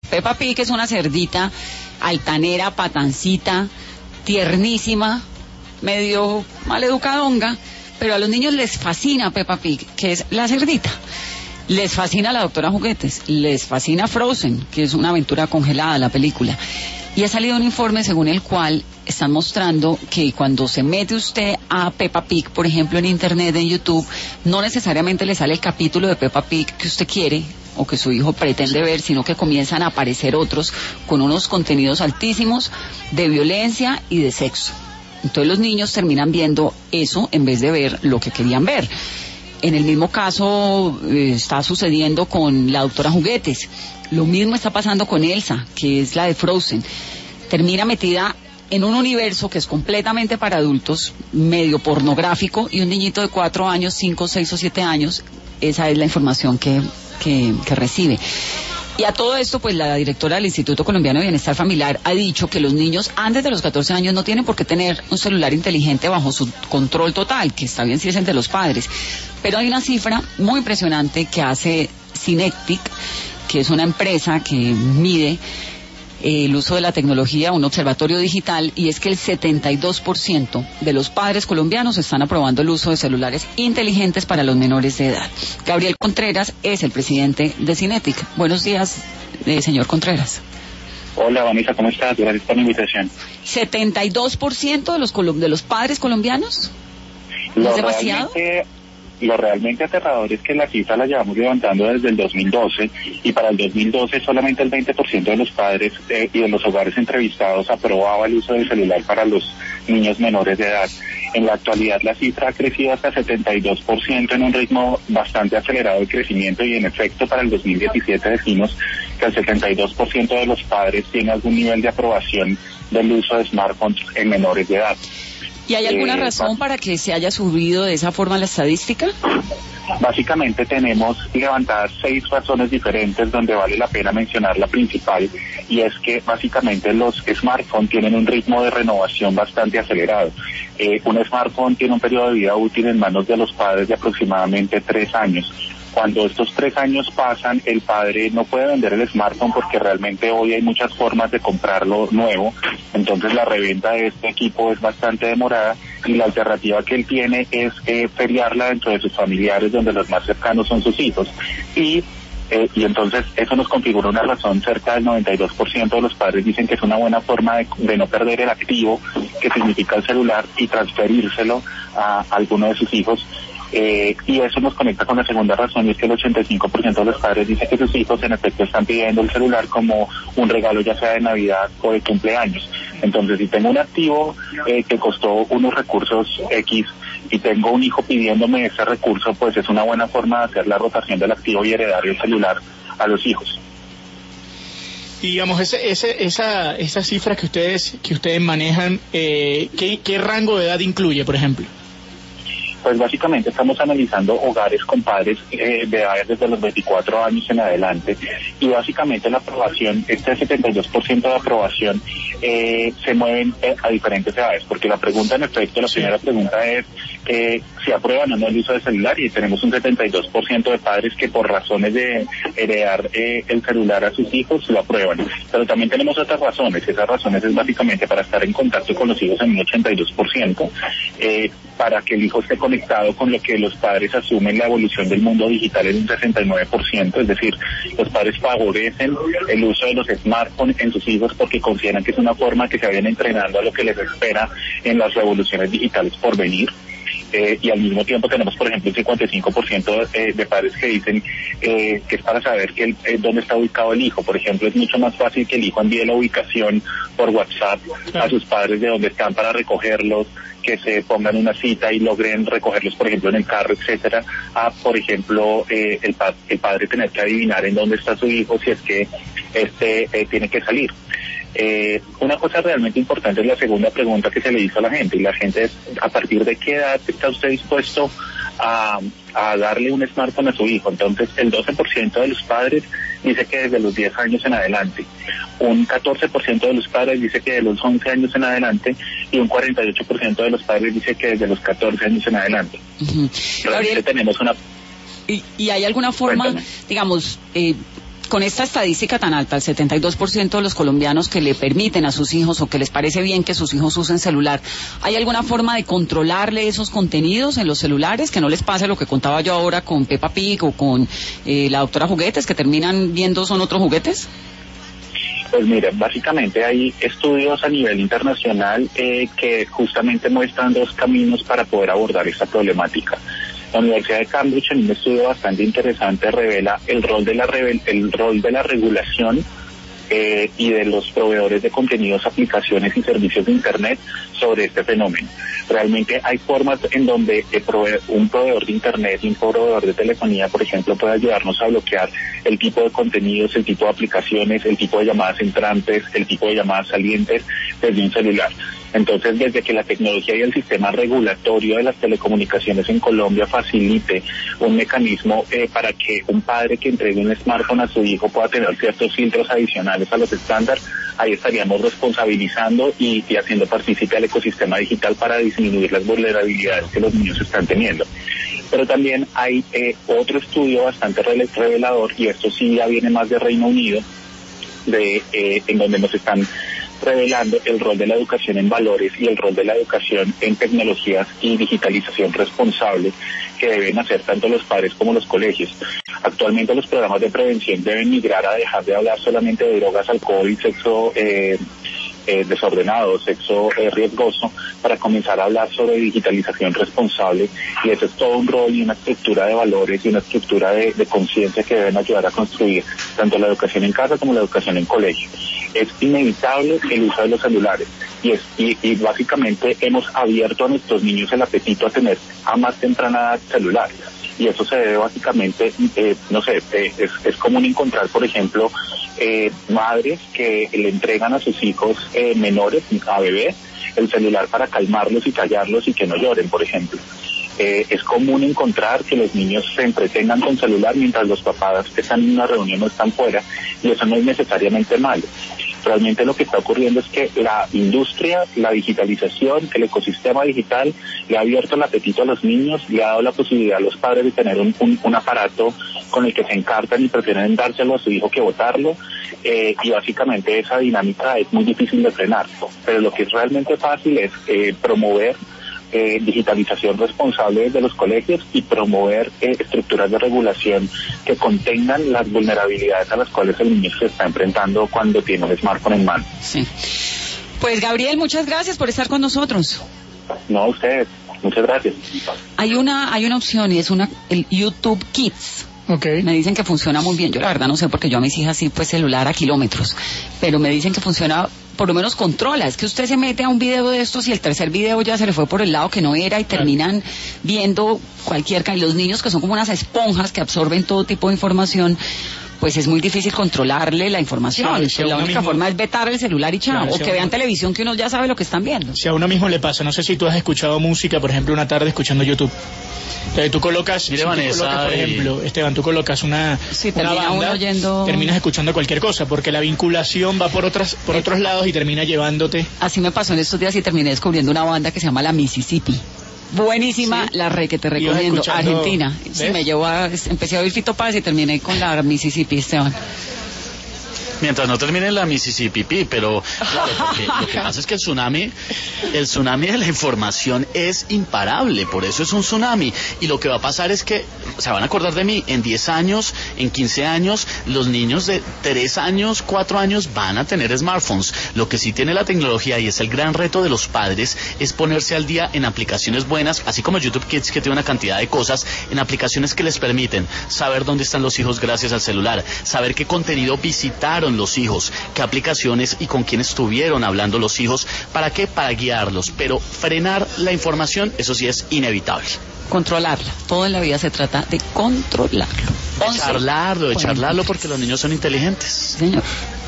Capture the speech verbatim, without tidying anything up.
Peppa Pig es una cerdita altanera, patancita, tiernísima, medio maleducadonga, pero a los niños les fascina Peppa Pig, que es la cerdita. Les fascina la Doctora Juguetes, les fascina Frozen, que es una aventura congelada, la película. Y ha salido un informe según el cual están mostrando que cuando se mete usted a Peppa Pig, por ejemplo, en internet, en YouTube, no necesariamente le sale el capítulo de Peppa Pig que usted quiere o que su hijo pretende ver, sino que comienzan a aparecer otros con unos contenidos altísimos de violencia y de sexo. Entonces los niños terminan viendo eso en vez de ver lo que querían ver. En el mismo caso eh, está sucediendo con la Doctora Juguetes. Lo mismo está pasando con Elsa, que es la de Frozen. Termina metida en un universo que es completamente para adultos, medio pornográfico, y un niñito de cuatro años, cinco, seis o siete años, esa es la información que, que, que recibe. Y a todo esto, pues la directora del Instituto Colombiano de Bienestar Familiar ha dicho que los niños antes de los catorce años no tienen por qué tener un celular inteligente bajo su control total, que está bien si es entre los padres. Pero hay una cifra muy impresionante que hace Synectic, que es una empresa que mide eh, el uso de la tecnología, un observatorio digital, y es que el setenta y dos por ciento de los padres colombianos están aprobando el uso de celulares inteligentes para los menores de edad. Gabriel Contreras es el presidente de Synectic. Buenos días, eh, señor Contreras. Hola, Vanessa, ¿cómo estás? Gracias por la invitación. ¿setenta y dos por ciento de los, de los padres colombianos? ¿No es demasiado? Lo realmente aterrador es que la cifra la llevamos levantando desde el dos mil doce, y para el dos mil doce solamente el veinte por ciento de los padres eh, y de los hogares entrevistados aprobaba el uso del celular para los niños menores de edad. En la actualidad la cifra ha crecido hasta setenta y dos por ciento en un ritmo bastante acelerado de crecimiento, y en efecto para el dos mil diecisiete decimos que el setenta y dos por ciento de los padres tiene algún nivel de aprobación del uso de smartphones en menores de edad. ¿Y hay alguna eh, razón para que se haya subido de esa forma la estadística? Básicamente tenemos levantadas seis razones diferentes donde vale la pena mencionar la principal, y es que básicamente los smartphones tienen un ritmo de renovación bastante acelerado. Eh, un smartphone tiene un periodo de vida útil en manos de los padres de aproximadamente tres años. Cuando estos tres años pasan, el padre no puede vender el smartphone porque realmente hoy hay muchas formas de comprarlo nuevo, entonces la reventa de este equipo es bastante demorada, y la alternativa que él tiene es eh, feriarla dentro de sus familiares, donde los más cercanos son sus hijos, y Eh, y entonces eso nos configura una razón. Cerca del noventa y dos por ciento de los padres dicen que es una buena forma de, de no perder el activo que significa el celular y transferírselo a alguno de sus hijos. Eh, y eso nos conecta con la segunda razón, y es que el ochenta y cinco por ciento de los padres dice que sus hijos en efecto están pidiendo el celular como un regalo, ya sea de Navidad o de cumpleaños. Entonces, si tengo un activo eh, que costó unos recursos X y tengo un hijo pidiéndome ese recurso, pues es una buena forma de hacer la rotación del activo y heredar el celular a los hijos. Y digamos, ese, ese, esa, esa cifra que ustedes que ustedes manejan, eh, ¿qué, qué rango de edad incluye, por ejemplo? Pues básicamente estamos analizando hogares con padres eh, de edades desde los veinticuatro años en adelante, y básicamente la aprobación, este setenta y dos por ciento de aprobación eh, se mueven eh, a diferentes edades, porque la pregunta en efecto, la sí. primera pregunta es eh, si aprueban o no el uso del celular, y tenemos un setenta y dos por ciento de padres que por razones de heredar eh, el celular a sus hijos lo aprueban, pero también tenemos otras razones. Esas razones es básicamente para estar en contacto con los hijos en un ochenta y dos por ciento, eh, para que el hijo esté conectado con lo que los padres asumen la evolución del mundo digital en un sesenta y nueve por ciento, es decir, los padres favorecen el uso de los smartphones en sus hijos porque consideran que es una forma que se vayan entrenando a lo que les espera en las revoluciones digitales por venir. Eh, y al mismo tiempo tenemos, por ejemplo, el cincuenta y cinco por ciento de, de padres que dicen eh, que es para saber que el, eh, dónde está ubicado el hijo. Por ejemplo, es mucho más fácil que el hijo envíe la ubicación por WhatsApp a sus padres de dónde están para recogerlos, que se pongan una cita y logren recogerlos, por ejemplo, en el carro, etcétera, a, por ejemplo, eh, el, pa- el padre tener que adivinar en dónde está su hijo si es que este eh, tiene que salir. Eh, una cosa realmente importante es la segunda pregunta que se le hizo a la gente, y la gente es: ¿a partir de qué edad está usted dispuesto a, a darle un smartphone a su hijo? Entonces, el doce por ciento de los padres dice que desde los diez años en adelante, un catorce por ciento de los padres dice que de los once años en adelante, y un cuarenta y ocho por ciento de los padres dice que desde los catorce años en adelante. Uh-huh. Realmente tenemos una... ¿Y, y hay alguna forma, Cuéntame. digamos, eh, con esta estadística tan alta, el setenta y dos por ciento de los colombianos que le permiten a sus hijos o que les parece bien que sus hijos usen celular, ¿hay alguna forma de controlarle esos contenidos en los celulares? Que no les pase lo que contaba yo ahora con Peppa Pig o con eh, la doctora Juguetes, que terminan viendo son otros juguetes. Pues mira, básicamente hay estudios a nivel internacional eh, que justamente muestran dos caminos para poder abordar esta problemática. La Universidad de Cambridge, en un estudio bastante interesante, revela el rol de la, revel- el rol de la regulación eh, y de los proveedores de contenidos, aplicaciones y servicios de Internet sobre este fenómeno. Realmente hay formas en donde eh, prove- un proveedor de Internet y un proveedor de telefonía, por ejemplo, puede ayudarnos a bloquear el tipo de contenidos, el tipo de aplicaciones, el tipo de llamadas entrantes, el tipo de llamadas salientes desde un celular. Entonces, desde que la tecnología y el sistema regulatorio de las telecomunicaciones en Colombia facilite un mecanismo eh, para que un padre que entregue un smartphone a su hijo pueda tener ciertos filtros adicionales a los estándares, ahí estaríamos responsabilizando y, y haciendo partícipe al ecosistema digital para disminuir las vulnerabilidades que los niños están teniendo. Pero también hay eh, otro estudio bastante revelador, y esto sí ya viene más de Reino Unido, de eh, en donde nos están revelando el rol de la educación en valores y el rol de la educación en tecnologías y digitalización responsable que deben hacer tanto los padres como los colegios. Actualmente los programas de prevención deben migrar a dejar de hablar solamente de drogas, alcohol y sexo eh, eh, desordenado, sexo eh, riesgoso, para comenzar a hablar sobre digitalización responsable, y eso es todo un rol y una estructura de valores y una estructura de, de conciencia que deben ayudar a construir tanto la educación en casa como la educación en colegio. Es inevitable el uso de los celulares y, es, y, y básicamente hemos abierto a nuestros niños el apetito a tener a más temprana edad celular, y eso se debe básicamente, eh, no sé, eh, es, es común encontrar, por ejemplo, eh, madres que le entregan a sus hijos eh, menores, a bebés, el celular para calmarlos y callarlos y que no lloren, por ejemplo. Eh, es común encontrar que los niños se entretengan con celular mientras los papás están en una reunión o están fuera, y eso no es necesariamente malo. Realmente lo que está ocurriendo es que la industria, la digitalización, el ecosistema digital le ha abierto el apetito a los niños, le ha dado la posibilidad a los padres de tener un, un, un aparato con el que se encartan y prefieren dárselo a su hijo que botarlo, eh, y básicamente esa dinámica es muy difícil de frenar. Pero lo que es realmente fácil es eh, promover Eh, digitalización responsable desde los colegios y promover eh, estructuras de regulación que contengan las vulnerabilidades a las cuales el niño se está enfrentando cuando tiene un smartphone en mano. Sí. Pues Gabriel, muchas gracias por estar con nosotros. No, a ustedes. Muchas gracias. Hay una, hay una opción, y es una, el YouTube Kids. Okay. Me dicen que funciona muy bien. Yo la verdad no sé, porque yo a mis hijas sí, pues celular a kilómetros, pero me dicen que funciona, por lo menos controla. Es que usted se mete a un video de estos y el tercer video ya se le fue por el lado que no era y terminan viendo cualquier... Y los niños, que son como unas esponjas que absorben todo tipo de información, pues es muy difícil controlarle la información. Claro, si la única mismo... forma es vetar el celular y chao, claro, o si que vean uno... televisión, que uno ya sabe lo que están viendo. Si a uno mismo le pasa, no sé si tú has escuchado música, por ejemplo, una tarde escuchando YouTube. Entonces tú colocas, Mire, si Vanessa, tú colocas, por y... ejemplo, Esteban, tú colocas una, sí, una banda, oyendo... terminas escuchando cualquier cosa, porque la vinculación va por otras por otros lados y termina llevándote. Así me pasó en estos días y terminé descubriendo una banda que se llama La Mississippi. Buenísima, sí. La re que te recomiendo, Argentina. ¿Ves? Sí, me llevó a, empecé a oír Fito Páez y terminé con la Mississippi, Esteban. Mientras no termine la Mississippi, pero claro, porque lo que pasa es que el tsunami, el tsunami de la información es imparable, por eso es un tsunami, y lo que va a pasar es que se van a acordar de mí en diez años, en quince años, los niños de tres años, cuatro años van a tener smartphones. Lo que sí tiene la tecnología, y es el gran reto de los padres, es ponerse al día en aplicaciones buenas, así como YouTube Kids, que tiene una cantidad de cosas, en aplicaciones que les permiten saber dónde están los hijos gracias al celular, saber qué contenido visitaron los hijos, qué aplicaciones y con quién estuvieron hablando los hijos, ¿para qué? Para guiarlos, pero frenar la información, eso sí es inevitable. Controlarla, todo en la vida se trata de controlarlo. De charlarlo, de charlarlo, porque los niños son inteligentes. Señor.